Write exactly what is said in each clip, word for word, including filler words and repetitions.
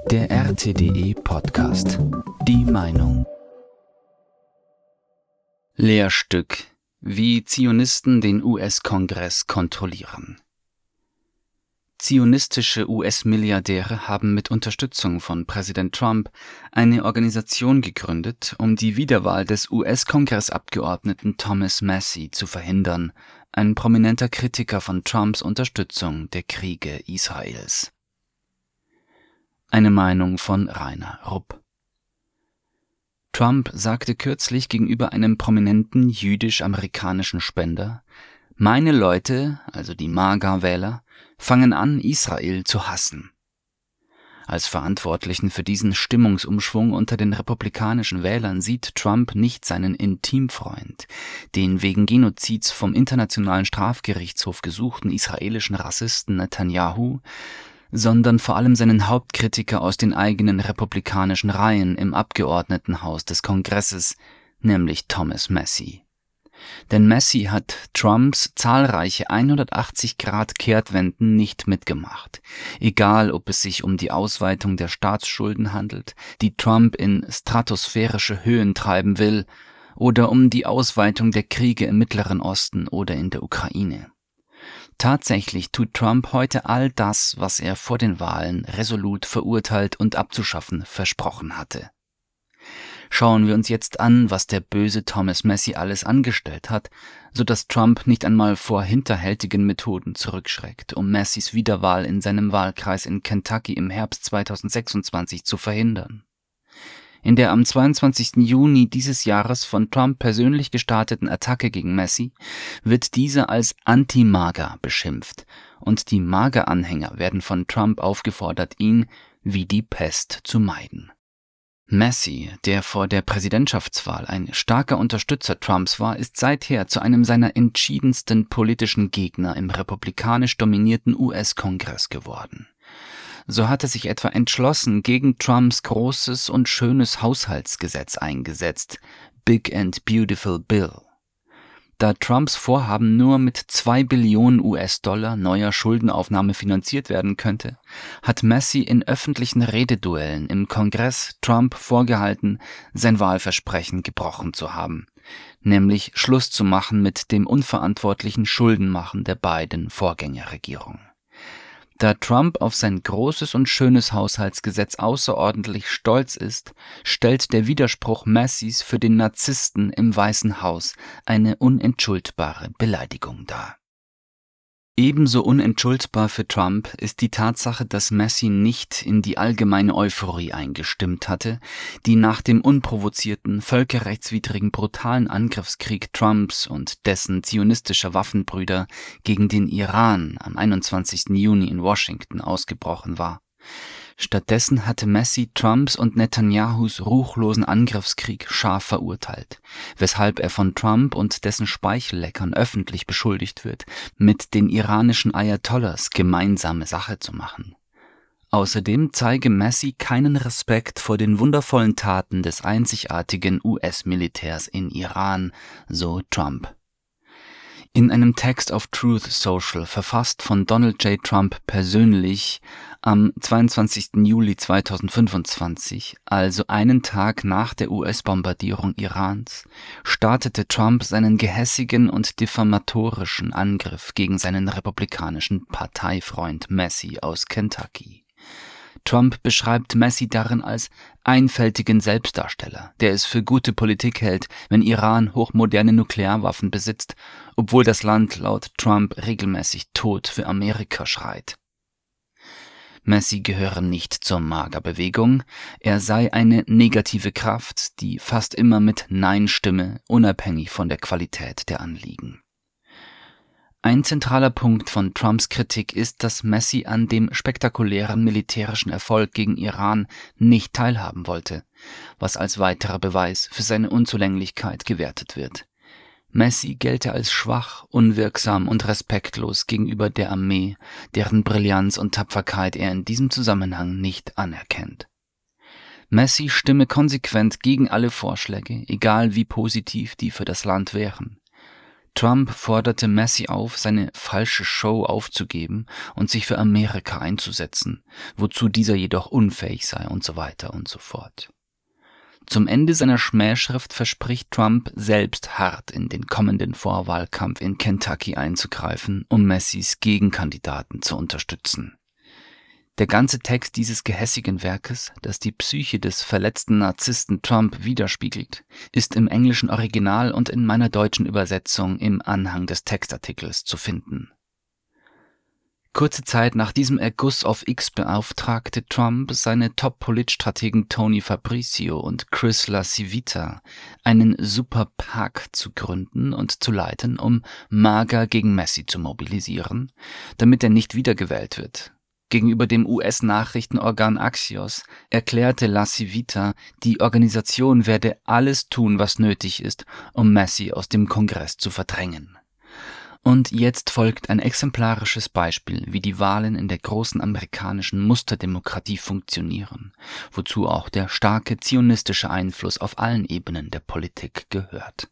Der R T D E-Podcast. Die Meinung. Lehrstück: Wie Zionisten den U S-Kongress kontrollieren. Zionistische U S-Milliardäre haben mit Unterstützung von Präsident Trump eine Organisation gegründet, um die Wiederwahl des U S-Kongressabgeordneten Thomas Massie zu verhindern, ein prominenter Kritiker von Trumps Unterstützung der Kriege Israels. Eine Meinung von Rainer Rupp. Trump sagte kürzlich gegenüber einem prominenten jüdisch-amerikanischen Spender: Meine Leute, also die MAGA-Wähler, fangen an, Israel zu hassen. Als Verantwortlichen für diesen Stimmungsumschwung unter den republikanischen Wählern sieht Trump nicht seinen Intimfreund, den wegen Genozids vom Internationalen Strafgerichtshof gesuchten israelischen Rassisten Netanyahu, sondern vor allem seinen Hauptkritiker aus den eigenen republikanischen Reihen im Abgeordnetenhaus des Kongresses, nämlich Thomas Massie. Denn Massie hat Trumps zahlreiche hundertachtzig Grad Kehrtwenden nicht mitgemacht, egal ob es sich um die Ausweitung der Staatsschulden handelt, die Trump in stratosphärische Höhen treiben will, oder um die Ausweitung der Kriege im Mittleren Osten oder in der Ukraine. Tatsächlich tut Trump heute all das, was er vor den Wahlen resolut verurteilt und abzuschaffen versprochen hatte. Schauen wir uns jetzt an, was der böse Thomas Massie alles angestellt hat, sodass Trump nicht einmal vor hinterhältigen Methoden zurückschreckt, um Massies Wiederwahl in seinem Wahlkreis in Kentucky im Herbst zweitausendsechsundzwanzig zu verhindern. In der am zweiundzwanzigsten Juni dieses Jahres von Trump persönlich gestarteten Attacke gegen Massie wird dieser als Anti-MAGA beschimpft, und die MAGA-Anhänger werden von Trump aufgefordert, ihn wie die Pest zu meiden. Massie, der vor der Präsidentschaftswahl ein starker Unterstützer Trumps war, ist seither zu einem seiner entschiedensten politischen Gegner im republikanisch dominierten U S-Kongress geworden. So hat er sich etwa entschlossen gegen Trumps großes und schönes Haushaltsgesetz eingesetzt, Big and Beautiful Bill. Da Trumps Vorhaben nur mit zwei Billionen U S-Dollar neuer Schuldenaufnahme finanziert werden könnte, hat Massie in öffentlichen Rededuellen im Kongress Trump vorgehalten, sein Wahlversprechen gebrochen zu haben, nämlich Schluss zu machen mit dem unverantwortlichen Schuldenmachen der beiden Vorgängerregierungen. Da Trump auf sein großes und schönes Haushaltsgesetz außerordentlich stolz ist, stellt der Widerspruch Massies für den Narzissten im Weißen Haus eine unentschuldbare Beleidigung dar. Ebenso unentschuldbar für Trump ist die Tatsache, dass Massie nicht in die allgemeine Euphorie eingestimmt hatte, die nach dem unprovozierten, völkerrechtswidrigen, brutalen Angriffskrieg Trumps und dessen zionistischer Waffenbrüder gegen den Iran am einundzwanzigsten Juni in Washington ausgebrochen war. Stattdessen hatte Massie Trumps und Netanyahus ruchlosen Angriffskrieg scharf verurteilt, weshalb er von Trump und dessen Speichelleckern öffentlich beschuldigt wird, mit den iranischen Ayatollahs gemeinsame Sache zu machen. Außerdem zeige Massie keinen Respekt vor den wundervollen Taten des einzigartigen U S-Militärs in Iran, so Trump. In einem Text auf Truth Social, verfasst von Donald J. Trump persönlich am zweiundzwanzigsten Juli zweitausendfünfundzwanzig, also einen Tag nach der U S-Bombardierung Irans, startete Trump seinen gehässigen und diffamatorischen Angriff gegen seinen republikanischen Parteifreund Massie aus Kentucky. Trump beschreibt Massie darin als einfältigen Selbstdarsteller, der es für gute Politik hält, wenn Iran hochmoderne Nuklearwaffen besitzt, obwohl das Land laut Trump regelmäßig Tod für Amerika schreit. Massie gehöre nicht zur MAGA-Bewegung, er sei eine negative Kraft, die fast immer mit Nein stimme, unabhängig von der Qualität der Anliegen. Ein zentraler Punkt von Trumps Kritik ist, dass Massie an dem spektakulären militärischen Erfolg gegen Iran nicht teilhaben wollte, was als weiterer Beweis für seine Unzulänglichkeit gewertet wird. Massie gelte als schwach, unwirksam und respektlos gegenüber der Armee, deren Brillanz und Tapferkeit er in diesem Zusammenhang nicht anerkennt. Massie stimme konsequent gegen alle Vorschläge, egal wie positiv die für das Land wären. Trump forderte Massey auf, seine falsche Show aufzugeben und sich für Amerika einzusetzen, wozu dieser jedoch unfähig sei und so weiter und so fort. Zum Ende seiner Schmähschrift verspricht Trump selbst hart in den kommenden Vorwahlkampf in Kentucky einzugreifen, um Masseys Gegenkandidaten zu unterstützen. Der ganze Text dieses gehässigen Werkes, das die Psyche des verletzten Narzissten Trump widerspiegelt, ist im englischen Original und in meiner deutschen Übersetzung im Anhang des Textartikels zu finden. Kurze Zeit nach diesem Erguss auf X beauftragte Trump seine Top-Politstrategen Tony Fabricio und Chris LaCivita, einen Super PAC zu gründen und zu leiten, um MAGA gegen Massey zu mobilisieren, damit er nicht wiedergewählt wird. Gegenüber dem U S-Nachrichtenorgan Axios erklärte LaCivita, die Organisation werde alles tun, was nötig ist, um Massey aus dem Kongress zu verdrängen. Und jetzt folgt ein exemplarisches Beispiel, wie die Wahlen in der großen amerikanischen Musterdemokratie funktionieren, wozu auch der starke zionistische Einfluss auf allen Ebenen der Politik gehört.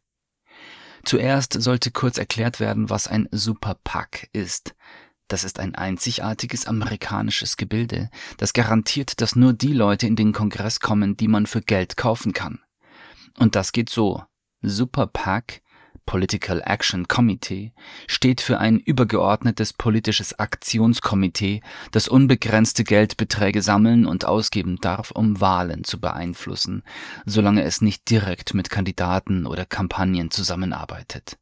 Zuerst sollte kurz erklärt werden, was ein Super PAC ist. Das ist ein einzigartiges amerikanisches Gebilde, das garantiert, dass nur die Leute in den Kongress kommen, die man für Geld kaufen kann. Und das geht so. Super PAC, Political Action Committee, steht für ein übergeordnetes politisches Aktionskomitee, das unbegrenzte Geldbeträge sammeln und ausgeben darf, um Wahlen zu beeinflussen, solange es nicht direkt mit Kandidaten oder Kampagnen zusammenarbeitet.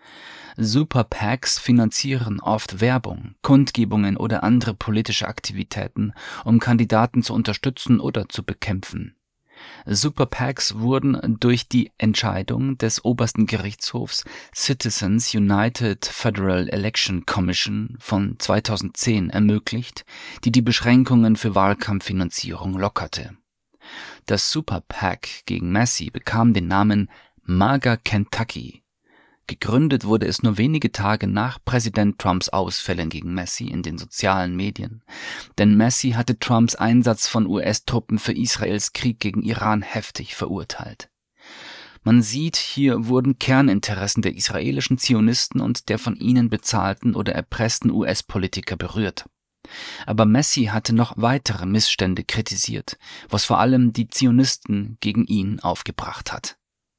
Super PACs finanzieren oft Werbung, Kundgebungen oder andere politische Aktivitäten, um Kandidaten zu unterstützen oder zu bekämpfen. Super PACs wurden durch die Entscheidung des obersten Gerichtshofs Citizens United Federal Election Commission von zweitausendzehn ermöglicht, die die Beschränkungen für Wahlkampffinanzierung lockerte. Das Super PAC gegen Massey bekam den Namen MAGA Kentucky. Gegründet wurde es nur wenige Tage nach Präsident Trumps Ausfällen gegen Massey in den sozialen Medien, denn Massey hatte Trumps Einsatz von U S-Truppen für Israels Krieg gegen Iran heftig verurteilt. Man sieht, hier wurden Kerninteressen der israelischen Zionisten und der von ihnen bezahlten oder erpressten U S-Politiker berührt. Aber Massey hatte noch weitere Missstände kritisiert, was vor allem die Zionisten gegen ihn aufgebracht hat.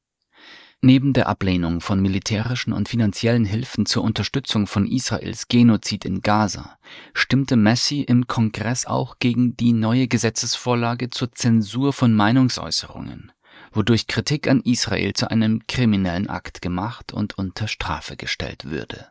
Neben der Ablehnung von militärischen und finanziellen Hilfen zur Unterstützung von Israels Genozid in Gaza stimmte Massey im Kongress auch gegen die neue Gesetzesvorlage zur Zensur von Meinungsäußerungen, wodurch Kritik an Israel zu einem kriminellen Akt gemacht und unter Strafe gestellt würde.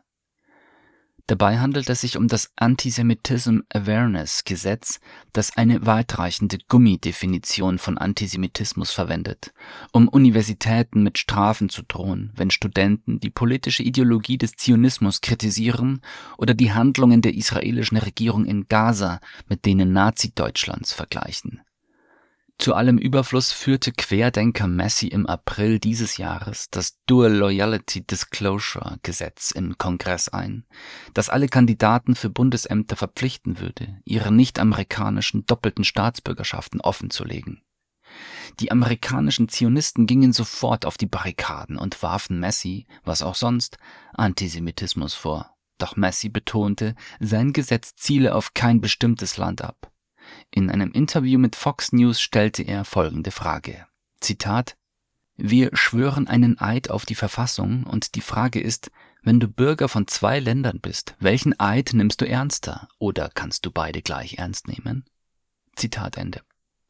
Dabei handelt es sich um das Antisemitism Awareness Gesetz, das eine weitreichende Gummidefinition von Antisemitismus verwendet, um Universitäten mit Strafen zu drohen, wenn Studenten die politische Ideologie des Zionismus kritisieren oder die Handlungen der israelischen Regierung in Gaza mit denen Nazi-Deutschlands vergleichen. Zu allem Überfluss führte Querdenker Massey im April dieses Jahres das Dual Loyalty Disclosure Gesetz im Kongress ein, das alle Kandidaten für Bundesämter verpflichten würde, ihre nicht-amerikanischen doppelten Staatsbürgerschaften offenzulegen. Die amerikanischen Zionisten gingen sofort auf die Barrikaden und warfen Massey, was auch sonst, Antisemitismus vor. Doch Massey betonte, sein Gesetz ziele auf kein bestimmtes Land ab. In einem Interview mit Fox News stellte er folgende Frage, Zitat: Wir schwören einen Eid auf die Verfassung und die Frage ist, wenn du Bürger von zwei Ländern bist, welchen Eid nimmst du ernster oder kannst du beide gleich ernst nehmen? Zitat Ende.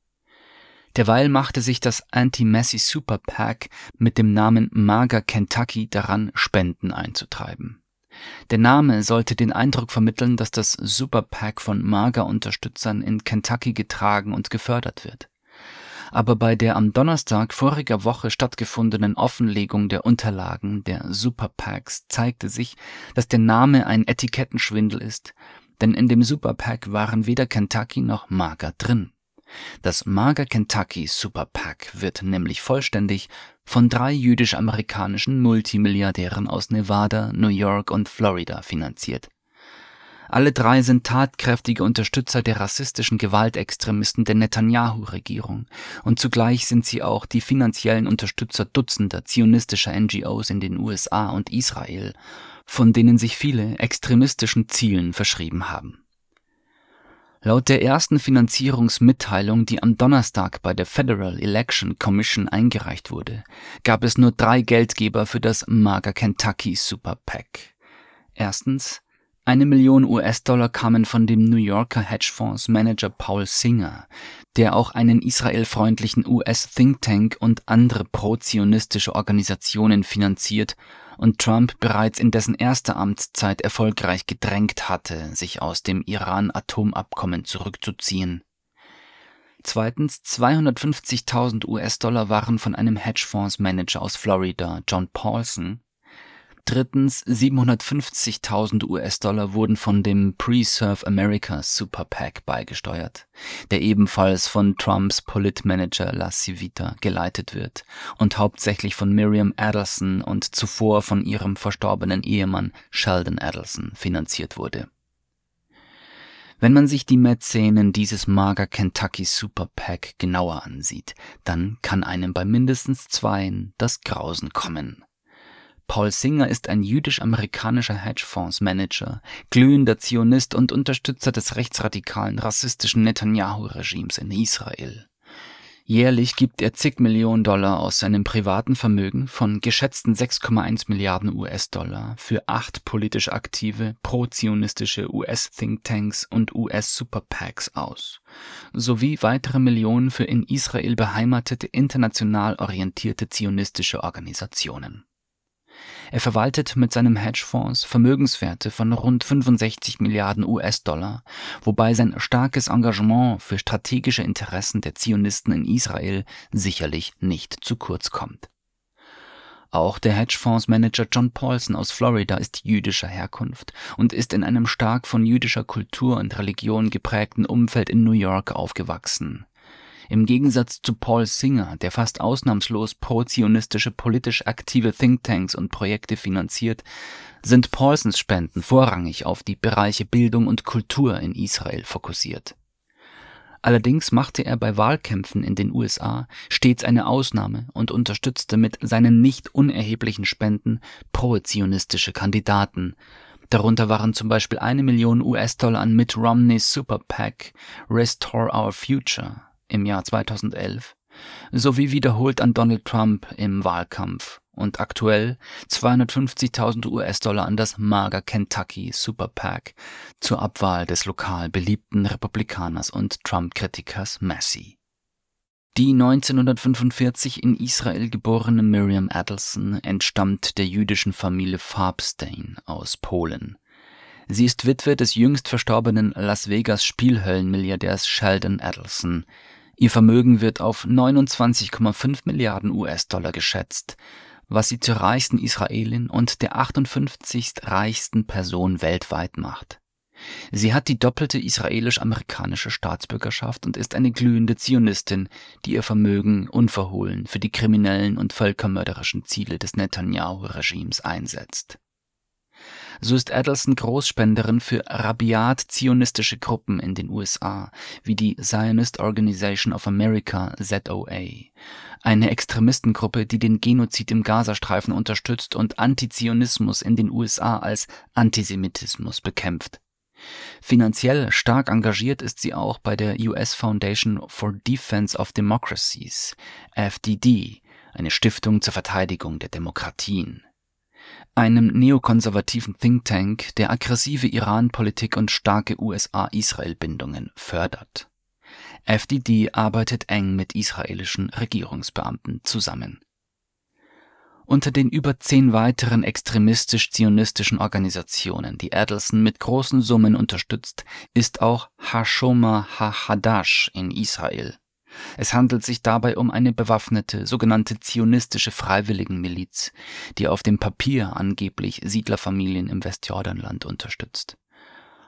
Derweil machte sich das Anti-Massey Super PAC mit dem Namen MAGA Kentucky daran, Spenden einzutreiben. Der Name sollte den Eindruck vermitteln, dass das Super PAC von MAGA-Unterstützern in Kentucky getragen und gefördert wird. Aber bei der am Donnerstag voriger Woche stattgefundenen Offenlegung der Unterlagen der Super PACs zeigte sich, dass der Name ein Etikettenschwindel ist, denn in dem Super PAC waren weder Kentucky noch MAGA drin. Das MAGA Kentucky Super PAC wird nämlich vollständig von drei jüdisch-amerikanischen Multimilliardären aus Nevada, New York und Florida finanziert. Alle drei sind tatkräftige Unterstützer der rassistischen Gewaltextremisten der Netanyahu-Regierung und zugleich sind sie auch die finanziellen Unterstützer dutzender zionistischer N G Os in den U S A und Israel, von denen sich viele extremistischen Zielen verschrieben haben. Laut der ersten Finanzierungsmitteilung, die am Donnerstag bei der Federal Election Commission eingereicht wurde, gab es nur drei Geldgeber für das MAGA Kentucky Super PAC. Erstens, eine Million U S-Dollar kamen von dem New Yorker Hedgefondsmanager Paul Singer, der auch einen israelfreundlichen U S-Think Tank und andere pro-zionistische Organisationen finanziert und Trump bereits in dessen erster Amtszeit erfolgreich gedrängt hatte, sich aus dem Iran-Atomabkommen zurückzuziehen. Zweitens, zweihundertfünfzigtausend U S-Dollar waren von einem Hedgefondsmanager aus Florida, John Paulson. Drittens, siebenhundertfünfzigtausend U S-Dollar wurden von dem Preserve America Super PAC beigesteuert, der ebenfalls von Trumps Politmanager La Civita geleitet wird und hauptsächlich von Miriam Adelson und zuvor von ihrem verstorbenen Ehemann Sheldon Adelson finanziert wurde. Wenn man sich die Mäzenen dieses MAGA Kentucky Super PAC genauer ansieht, dann kann einem bei mindestens zweien das Grausen kommen. Paul Singer ist ein jüdisch-amerikanischer Hedgefondsmanager, glühender Zionist und Unterstützer des rechtsradikalen, rassistischen Netanyahu-Regimes in Israel. Jährlich gibt er zig Millionen Dollar aus seinem privaten Vermögen von geschätzten sechs Komma eins Milliarden U S-Dollar für acht politisch aktive, pro-zionistische U S-Thinktanks und U S-Super PACs aus, sowie weitere Millionen für in Israel beheimatete, international orientierte zionistische Organisationen. Er verwaltet mit seinem Hedgefonds Vermögenswerte von rund fünfundsechzig Milliarden U S-Dollar, wobei sein starkes Engagement für strategische Interessen der Zionisten in Israel sicherlich nicht zu kurz kommt. Auch der Hedgefondsmanager John Paulson aus Florida ist jüdischer Herkunft und ist in einem stark von jüdischer Kultur und Religion geprägten Umfeld in New York aufgewachsen. Im Gegensatz zu Paul Singer, der fast ausnahmslos pro-zionistische politisch aktive Thinktanks und Projekte finanziert, sind Paulsons Spenden vorrangig auf die Bereiche Bildung und Kultur in Israel fokussiert. Allerdings machte er bei Wahlkämpfen in den U S A stets eine Ausnahme und unterstützte mit seinen nicht unerheblichen Spenden pro-zionistische Kandidaten. Darunter waren zum Beispiel eine Million U S-Dollar an Mitt Romneys Super PAC Restore Our Future im Jahr zweitausendelf, sowie wiederholt an Donald Trump im Wahlkampf und aktuell zweihundertfünfzigtausend U S-Dollar an das MAGA Kentucky Super PAC zur Abwahl des lokal beliebten Republikaners und Trump-Kritikers Massie. Die neunzehnhundertfünfundvierzig in Israel geborene Miriam Adelson entstammt der jüdischen Familie Farbstein aus Polen. Sie ist Witwe des jüngst verstorbenen Las Vegas Spielhöllenmilliardärs Sheldon Adelson. Ihr Vermögen wird auf neunundzwanzig Komma fünf Milliarden U S-Dollar geschätzt, was sie zur reichsten Israelin und der achtundfünfzigsten reichsten Person weltweit macht. Sie hat die doppelte israelisch-amerikanische Staatsbürgerschaft und ist eine glühende Zionistin, die ihr Vermögen unverhohlen für die kriminellen und völkermörderischen Ziele des Netanyahu-Regimes einsetzt. So ist Adelson Großspenderin für rabiat zionistische Gruppen in den U S A, wie die Zionist Organization of America Z O A, eine Extremistengruppe, die den Genozid im Gazastreifen unterstützt und Antizionismus in den U S A als Antisemitismus bekämpft. Finanziell stark engagiert ist sie auch bei der U S Foundation for Defense of Democracies, F D D, eine Stiftung zur Verteidigung der Demokratien, einem neokonservativen Think Tank, der aggressive Iran-Politik und starke U S A-Israel-Bindungen fördert. F D D arbeitet eng mit israelischen Regierungsbeamten zusammen. Unter den über zehn weiteren extremistisch-zionistischen Organisationen, die Adelson mit großen Summen unterstützt, ist auch Hashomer HaHadash in Israel. Es handelt sich dabei um eine bewaffnete, sogenannte zionistische Freiwilligenmiliz, die auf dem Papier angeblich Siedlerfamilien im Westjordanland unterstützt.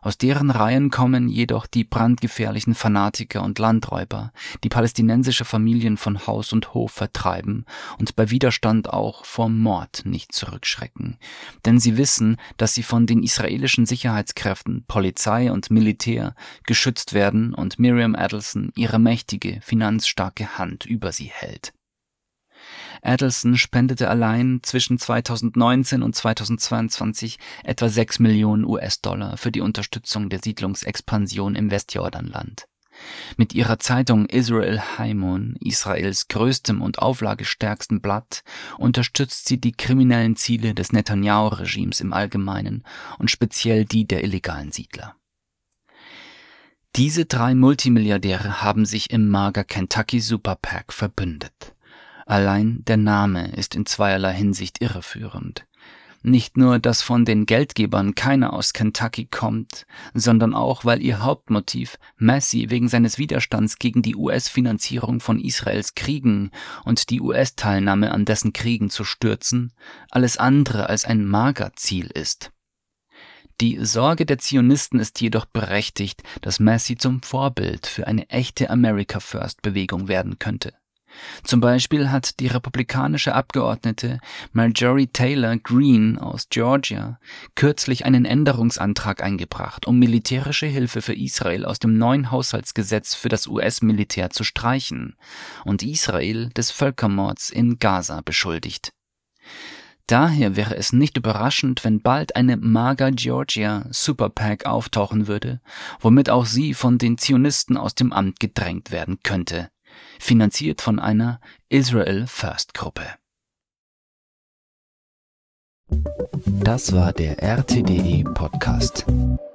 Aus deren Reihen kommen jedoch die brandgefährlichen Fanatiker und Landräuber, die palästinensische Familien von Haus und Hof vertreiben und bei Widerstand auch vor Mord nicht zurückschrecken. Denn sie wissen, dass sie von den israelischen Sicherheitskräften, Polizei und Militär geschützt werden und Miriam Adelson ihre mächtige, finanzstarke Hand über sie hält. Adelson spendete allein zwischen zweitausendneunzehn und zweitausendzweiundzwanzig etwa sechs Millionen US-Dollar für die Unterstützung der Siedlungsexpansion im Westjordanland. Mit ihrer Zeitung Israel Haimon, Israels größtem und auflagestärkstem Blatt, unterstützt sie die kriminellen Ziele des Netanyahu-Regimes im Allgemeinen und speziell die der illegalen Siedler. Diese drei Multimilliardäre haben sich im MAGA Kentucky Super PAC verbündet. Allein der Name ist in zweierlei Hinsicht irreführend. Nicht nur, dass von den Geldgebern keiner aus Kentucky kommt, sondern auch, weil ihr Hauptmotiv, Massie wegen seines Widerstands gegen die U S-Finanzierung von Israels Kriegen und die U S-Teilnahme an dessen Kriegen zu stürzen, alles andere als ein MAGA-Ziel ist. Die Sorge der Zionisten ist jedoch berechtigt, dass Massie zum Vorbild für eine echte America-First-Bewegung werden könnte. Zum Beispiel hat die republikanische Abgeordnete Marjorie Taylor Greene aus Georgia kürzlich einen Änderungsantrag eingebracht, um militärische Hilfe für Israel aus dem neuen Haushaltsgesetz für das U S-Militär zu streichen und Israel des Völkermords in Gaza beschuldigt. Daher wäre es nicht überraschend, wenn bald eine MAGA Georgia Super PAC auftauchen würde, womit auch sie von den Zionisten aus dem Amt gedrängt werden könnte. Finanziert von einer Israel First Gruppe. Das war der R T D E Podcast.